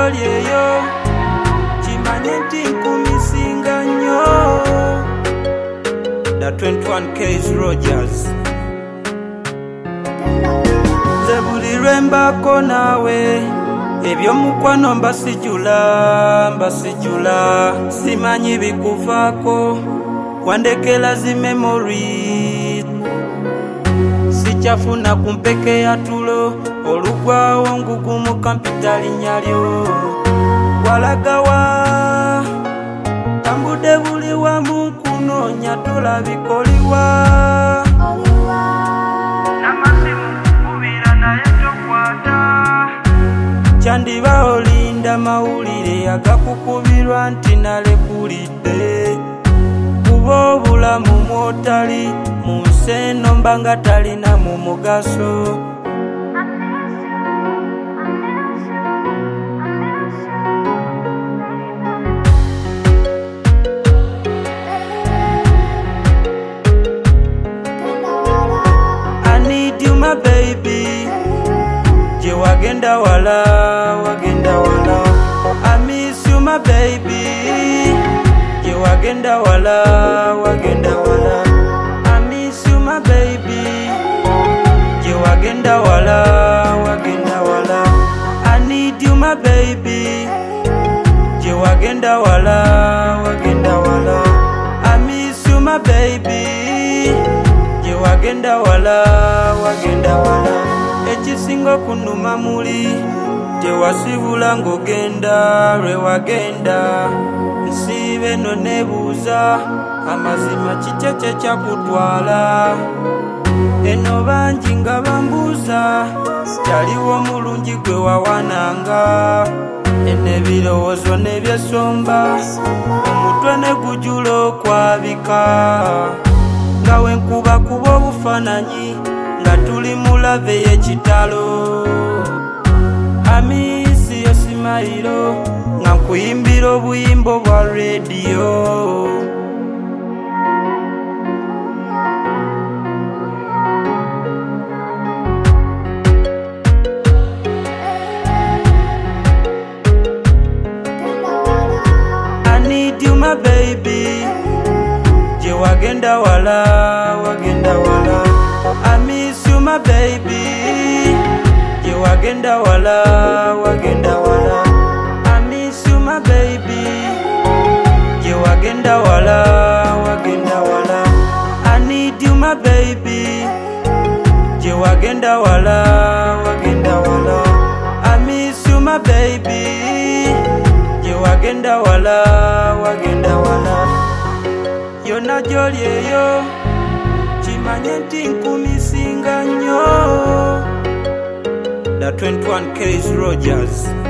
joli eyo kimanye nti nkumisinga nnyo. The 21K's Rogers. Nze buli lwe mbako naawe ebyomukwano mbasijula simanyi bikufaako wandekela zi memories sikyafuna kumpeke ya tulo olugwawo ngugumu kampita linyalyo walagawa tambude buli wamu kunoonya tulabikoliwa Chandiba olinda mawulire agakukubirwa nti nalekulidde kuba obulamu mwotali mu nsi eno mba nga talina mu mugaso. I need you my baby je wagenda wala I miss you my baby je wagenda wala I miss you my baby je wagenda wala I need you my baby je wagenda wala I miss you my baby je wagenda wala ekisinga kunuma muli tewasibula ng'ogenda lwe wagenda nsiibe no nebuuza amazima kikye kyakutwala eno bangi nga bambuuza taliwo mulungi gwe wawananga eno ebirowoozo n'ebyesomba omutwe ne gujula okwabika nga wenkuba kuba obufaananyi nga tuli mu lave y'ekitalo amisi yosimayiro nga nkuyimbira obuyimbo bwa radio. I need you my baby je wagenda wala I miss you my baby je wagenda wala I miss you my baby je wagenda wala I need you my baby je wagenda wala I miss you my baby je wagenda wala yona joli eyo kimanye nti nkumisinga nnyo. The 21K's Rogers.